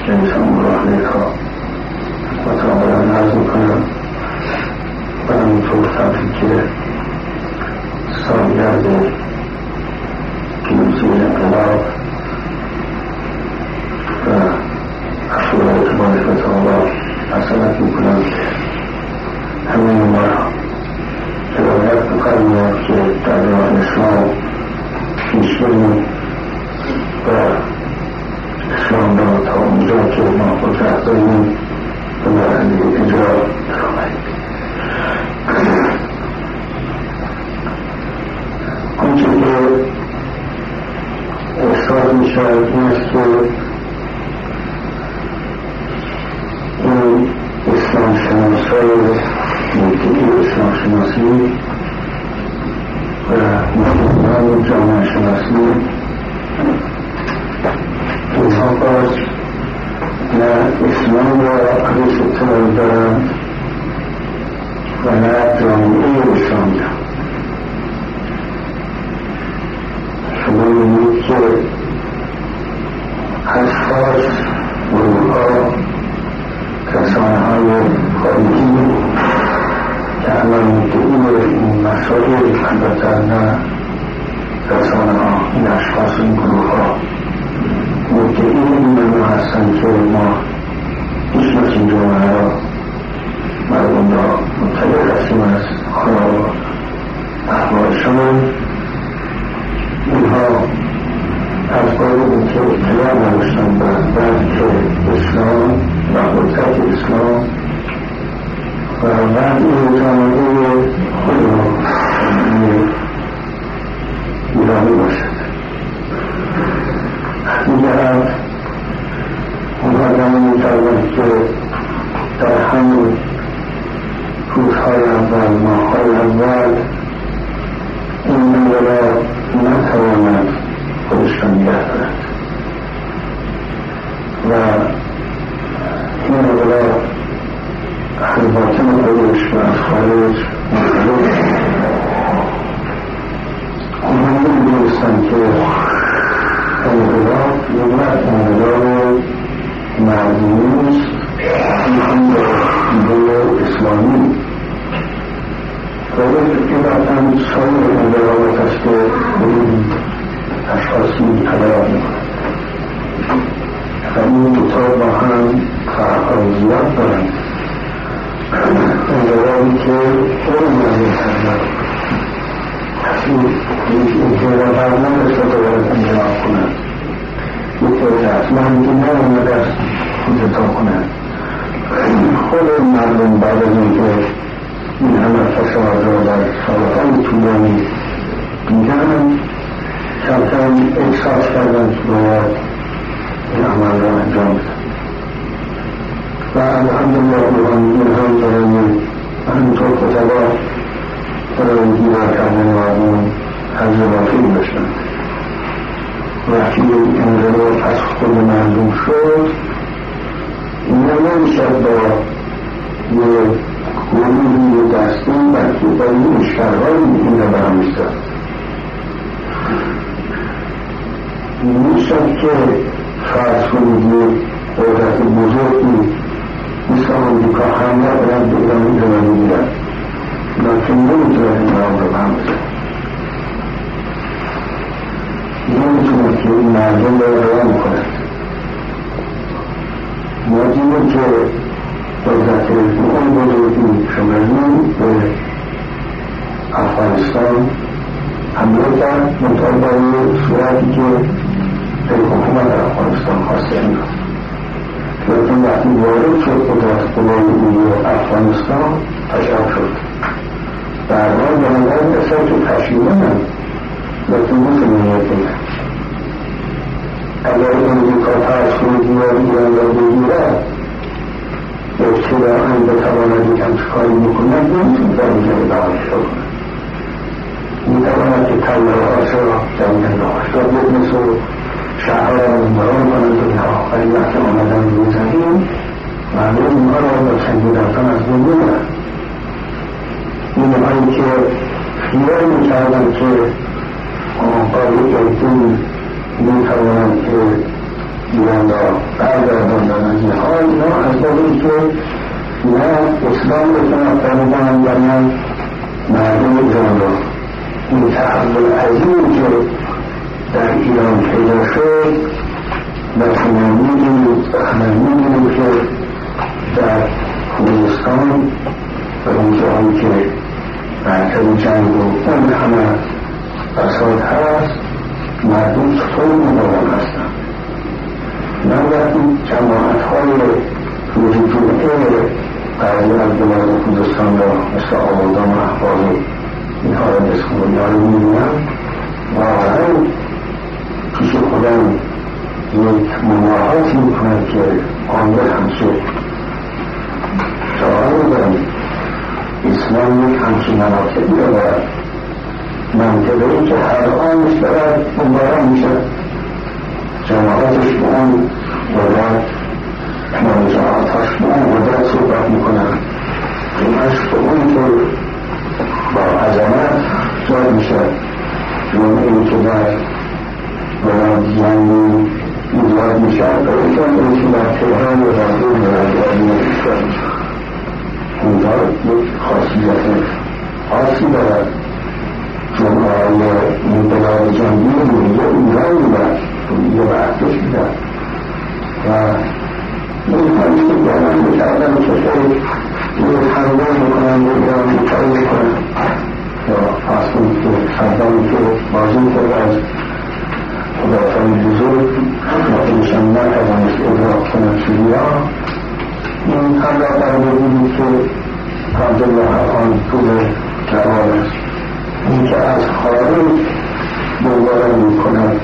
رئیس امور آمریکا و تا برم عرض میکنم و همینطور تبریک سالگرد پیروزی انقلاب و اشورایی که با نسبت آقا مسئلت میکنم همه ما روایت میکنم که در راه اسلام پیش بریم و اسلام را تا اونجا که ما قدرت داریم به مرحله اجرا درآوریم. آنچه که احساس میشود این است که این اسلام شناسای مدعی اسلام شناسی و مسلمان جامعه شناسی اینها باز نه اسلام را ریش اطلاع دارند و نه جامعه اسلام را. شما می‌بینید که اشخاص گروه‌ها رسانه‌های خارجی که الان مدعی این مسائل البته نه رسانه‌ها این اشخاص این گروه‌ها مدعی این منو هستند که ما میشناسیم جامعه را مردم را مطلع هستیم از حال و احوالشان. اینها از باید این که اطلاع نداشتن بعد که اسلام و قدرت اسلام و بعد این جامعه خود را ایرانی باشد. دیگران اونها زمانی می‌توانند که در همون روزهای اول ماه‌های اول این نوع را نتواند خودش را نگه دارد و این نوع را از باطن خودش و از خارج مطلوب اونها نمی‌دونستند که انقلاب انقلاب مردمی است، این ایده اسلامی این رفتن سایر انقلابات است که این اشخاصی تلاف میکنند و این دوتا با هم فرقای زیاد دارند. انقلابی که اون می‌کردند این که برنامه رسالت باید انقلاب کنند یک اصلا که نمانده است خودتا کنند. خود مردم بعد از این که این همه فساد را در سالهای طولانی دیدن کمتر احساس کردن که باید این عمل را انجام بدن و الحمدلله این هم برای همینطور کتبا برای دیوار کردن مردم تجرباتی داشتن. وقتی این انقلاب از خود مردم شد این نمیشد با یه گروهی دستی بلکه با این اشکرهایی این را برمی‌زد. میشد که فرض کنید یک قدرت بزرگی مثل آمریکا حمله برند به ایرانی رو می‌گیرد لیکن نمیتونه این را برمی‌زد. نمیتونه که این مردم را روان کند. ما دیدیم که قدرت اون بزرگی شمالی به افغانستان حمله کرد منطقه برای صورتی که به حکومت در افغانستان خواسته انداخت. لیکن وقتی وارد شد قدرت قوایی و افغانستان تشکیل شد. در حال به نظر رسید که تشکیل نمید لیکن نمی‌تونه اگر امریکا فرض کنید یا ایران را بگیرد ابتداعاً بتواند یک همچکاری بکند نمیتونه در اینجا ادامه شد میتواند که طلبه‌هاش را جمعیت را بکنست و شهرها را مباران کند و اینها ولی وقتی آمدن روی زمین مردم اینها را با چند رفتن از بین میبرند. اینهایی که خیال میکردند که با یک عده‌ای میتوانند که ایران را برگرداندن که نه اسلام بتونه آفرین کنم و نه مردم ایران را. این تحول عظیمی که در ایران پیدا شد و شما می‌دونید که در خوزستان و اونجایی که مرکز جنگ و اون همه فساد هست مردم چطور مقاوم هستند. من وقتی جماعت‌های رجوعه بعضی از بلاد خوزستان را مثل آبادان و احوال اینها را بسخونها رو می‌بینم واقعا پیش خودم یک مماحاتی میکنم که آنگاه همچه جاهای دارم اسلام یک همچه مناطقی را دارد منطقه‌ای که هر آنش دارد بمباران میشد جماعتش به اون قدرت جماعتش به اون قدرت صحبت میکنن جمعش به اون طور با عظمت جا میشد جمعی که در بلاد جنگی ایجاد میشد و اونجا که در تهران و راضی مرادی میشد اونجا یک خاصی دارد جمعای این بلاد جنگی رویه ایران میدن رویه وقتش میدن و این خواهش که دارن میکردن که خیلی یک حمله میکنن و ایران میکاری میکنن یا اصلا که صدام که بازی کرد از خداوند بزرگ و ایشان نتوانست ادراک کند چیزیا این هم را برده بودی که عبدالله آن طول جواب است این که از خارج دوباره می کند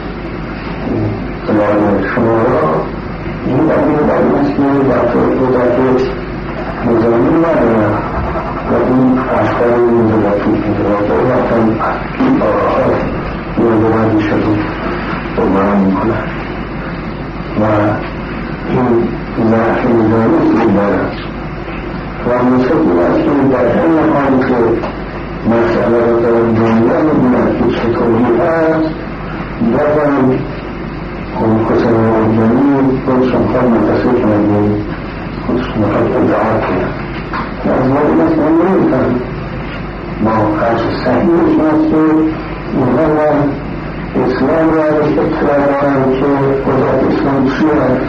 بلاد شما را این دلیل است که وقت قدرت نظامی ندارد و این اشکال نظارتی که وقتا آراها نظارتی شده دوباره می کند و این ضعف نظامی دارد و مصدق است که در این حال که مسئله را در دنیا می‌بیند که چطوری است بازم اون کسان ارجانی خودشون خواهد متصل کنند خودشون خواهد ادعا کنند از وقتی مثلا نمیتن ما قرش صحیحش هست که اینها و اسلام را اطلاع دارم که قدرت اسلام چی هست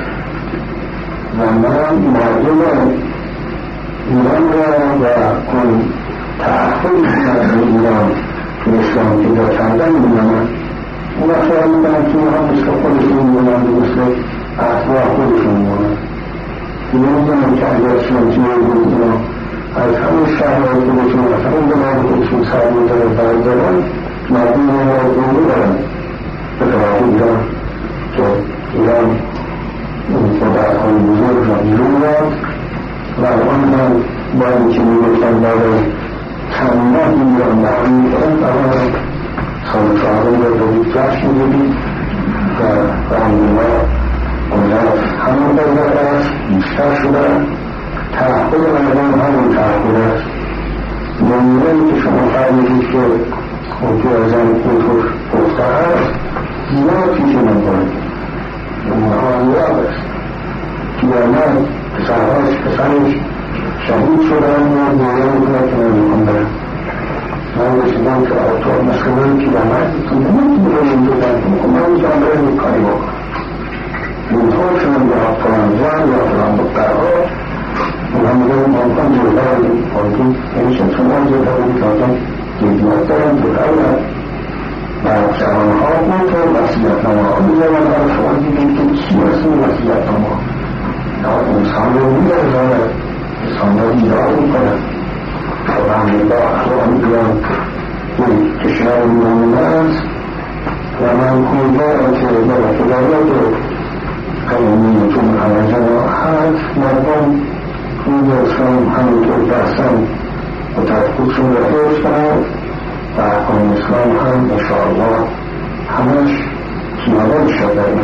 و من مردم ایران را و اون تعهدی از ایران که اسلام پیدا کردن می‌دانند اون خیال می‌کنند که اینها مثل خودشون می‌دانند و مثل اطلاع خودشون می‌دانند نمی‌دانند که اگر اسلامچیه بود اینا از همون شهرهای خودشون از همون بلاد خودشون سرمایه را بردارن مردم را گروه دارند به طرف ایران که ایران این قدرت‌های بزرگ را بیرون داد و آن من باید که می‌گفتن برای چند ماه ایران برمی می‌کنند و سال چهارم را دارید جشن بودید و برمی‌ها قدرت همون قدرت است بیشتر شدن تعهد مردم همون تعهد است نمی‌دونی که شما فرمودید که خودی از این کنتور گفته است زیاد پیش نمی‌کنید اونها زیاد است قیامت پسرش شهید شدن و دیگه میکنه که نمیکنه من رسیدم که آتور مسئله قیامت تو نمیکنه میکنه من میکنم برای میکنی بکنم اینطور شدن به فلان جان یا فلان دکترها من میگم ممکن جلدر ممکن نمیشه چون من جلدر میکنم جدیات دارم جلدر و جوانها اونطور وسیعت نما ها میزنن و شما دیدید که چی هستی وسیعت نما انسان رو میدازد انسان رو ایران میکنه و همین با اخوان بیان این کشور میمونه است و من امیدوارم که در اطلاعات قانونی چون همه جماعت مردم میدازم همینطور که هستن و تفکرشون را حفظ کنند و احکام اسلام هم انشاءالله همش پیاده شده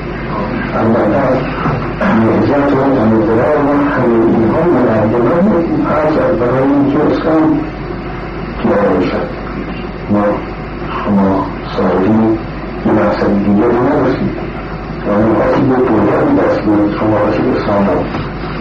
البته نهزت و انقلاب و همه اینها مردمان از برای اینکه اسلام پیاده شد ما شما سعودی این مقصد دیگه رو نرسید و نوازی به دولت دست بود شما رسید اسلام رو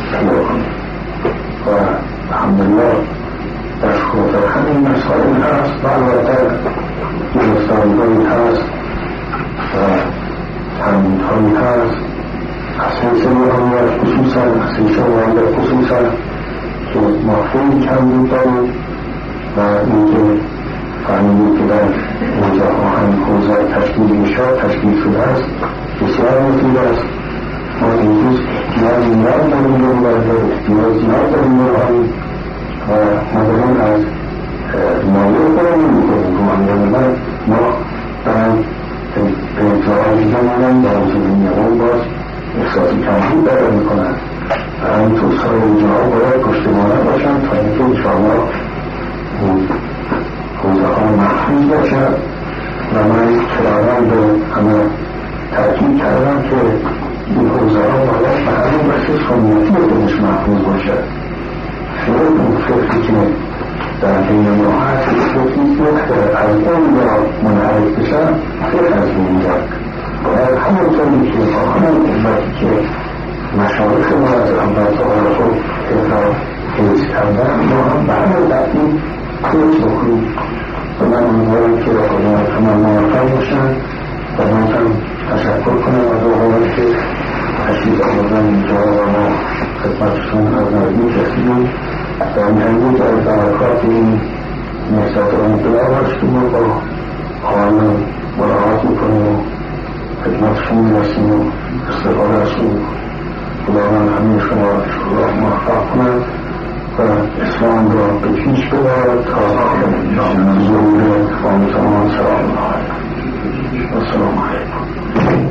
پیدا کنیم و الحمدلله در خاطر همین مسائل هست و البته گرفتاری‌هایی هست و تمدیدهایی هست اساسه روحانیت خصوصا اساسه روحانیت خصوصا که ما خیلی کم داریم و اینکه فهمیدیم که در حوزه ها هم حوزه تشکیل انشاء تشکیل شده است بسیار مفید است ما امروز احتیاج زیاد داریم به مبارزه احتیاج زیاد داریم روحانی و ما داریم از مایه خودمون میکنیم روحانیان ما دارم به انتظار دیگران در حوزه دنیاون باز احساسی کمبود پیدا میکنن و همینطور سر اینجاها باید پشتوانه باشن تا اینکه انشاءالله این حوزه ها محفوظ باشد و من کرارم به همه تأکید کردم که این حوزه ها باید به همین بسیار سنتی خودش محفوظ باشد خیلی اون فکری که در بین ما هست فکری که از اون را منحرف بشن خیلی از اینجا باید همونطوری که با همون قوتی که مشارف ما از امت آقای خود حفظ کردن ما هم به همون ترتیب کوچ بکنیم و من امیدوارم که خداوند تمام موفق باشن و من هم تشکر کنم از آقایان که تشریف آوردن اینجا و ما خدمتشون از نزدیک رسیدیم و امروز از برکات این نهضت انقلاب هستیم و با آقایان مراعات میکنیم و خدمتشون میرسیم و استفاده هستیم خداوند همه شما را موفق کنند و اسلام را به پیش ببرد تا ظهور فانوس آمان سلام الله علیکم و سلام علیکم